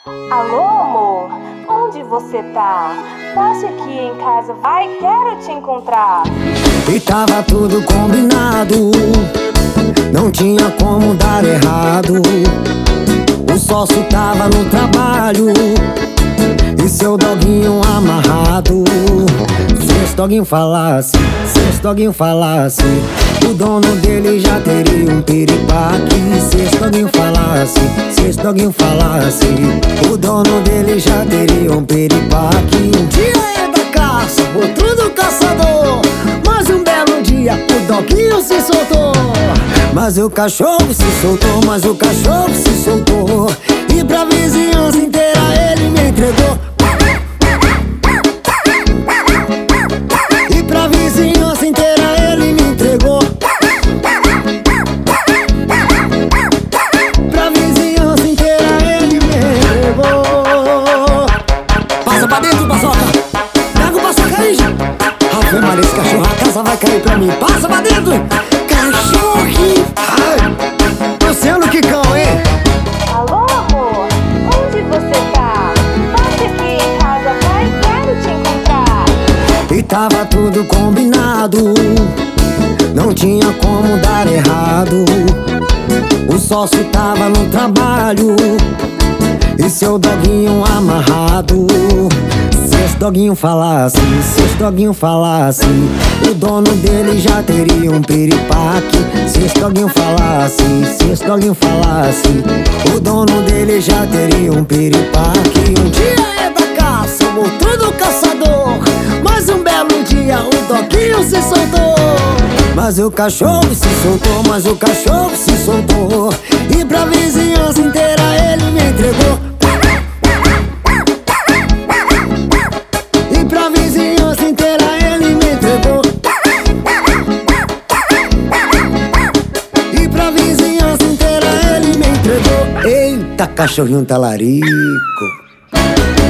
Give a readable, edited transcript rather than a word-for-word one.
Alô, amor, onde você tá? Passe aqui em casa, vai, quero te encontrar. E tava tudo combinado, não tinha como dar errado. O sócio tava no trabalho e seu doguinho amarrado. Se esse doguinho falasse, o dono dele já teria um piripaque. Se esse doguinho falasse, o dono dele já teria um piripaque. Um dia é da caça, outro do caçador, mas um belo dia o doguinho se soltou. Mas o cachorro se soltou, e pra vizinhança inteira ele me entregou. E pra vizinhança inteira ele me entregou. Pra vizinhança inteira ele me entregou. Passa pra dentro, paçoca. Pega o paçoca aí, gente. Ave Maria, esse cachorro, a casa vai cair pra mim. Passa pra dentro. Cachorrinho. Ai, Luciano Quicão, hein? Alô, amor, onde você tá? Passe aqui em casa, vai, quero te encontrar. E tava tudo combinado, não tinha como dar errado. O sócio tava no trabalho e seu doguinho amarrado. Se esse doguinho falasse, o dono dele já teria um piripaque. Se esse doguinho falasse, o dono dele já teria um piripaque. Um dia é da caça, o outro do caçador, mas um belo dia o doguinho se soltou. Mas o cachorro se soltou, e pra vizinhança inteira ele me entregou. E pra vizinhança inteira ele me entregou. E pra vizinhança inteira ele me entregou. Eita, cachorrinho talarico.